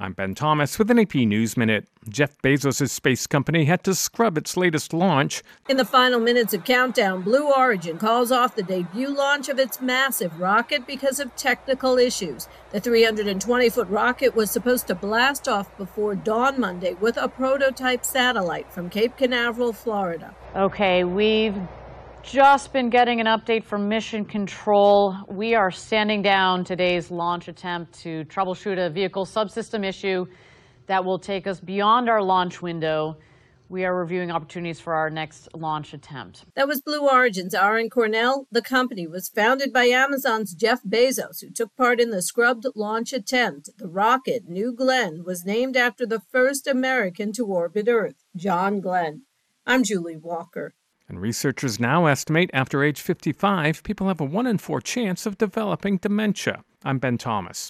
I'm Ben Thomas with an AP News Minute. Jeff Bezos' space company had to scrub its latest launch. In the final minutes of countdown, Blue Origin calls off the debut launch of its massive rocket because of technical issues. The 320-foot rocket was supposed to blast off before dawn Monday with a prototype satellite from Cape Canaveral, Florida. Okay, we've just been getting an update from Mission Control. We are standing down today's launch attempt to troubleshoot a vehicle subsystem issue that will take us beyond our launch window. We are reviewing opportunities for our next launch attempt. That was Blue Origin's Aaron Cornell. The company was founded by Amazon's Jeff Bezos, who took part in the scrubbed launch attempt. The rocket, New Glenn, was named after the first American to orbit Earth, John Glenn. I'm Julie Walker. And researchers now estimate after age 55, people have a 1 in 4 chance of developing dementia. I'm Ben Thomas.